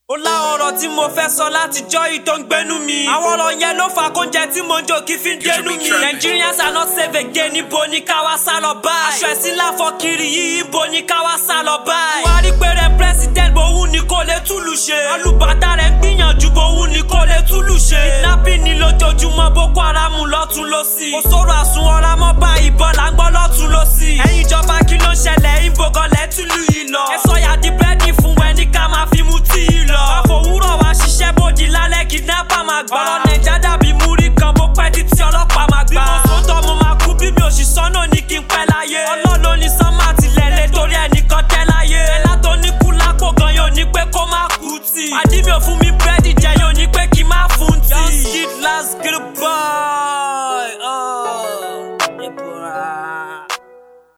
Ó lá ọ̀rọ̀ tí mo fẹ́ sọ látijọ́ yìí tó ń gbénú mi. Àwọn ọ̀rọ̀ yẹn ló fa kóúnjẹ tí mo ń jò kí fi ń dénú mi. Nigerians are not safe again, níbo ni ká wá sá lọ báyìí. Aṣọ ẹ̀sìn láfọ kiri yìí, ibo ni ká wá sá lọ báyìí. Wọ́n á rí pé rẹ̀ president bòun ni kò lè túlù ṣe. Alùbàtà rẹ̀ ń gbìyànjú bòun ni kò lè túlù ṣe. Kidnapping ni lójoojúmọ́, Boko Haram lọ́tún lósì. Kò sọ̀rọ̀ àsùnwọ̀n ra mọ́ bá ìbọn là ń gbọ́ lọ́tún lósì. Ẹ̀yin ìjọba kí ló ń ṣẹlẹ̀? Ìbò gan lẹ́ túlù yìí lọ.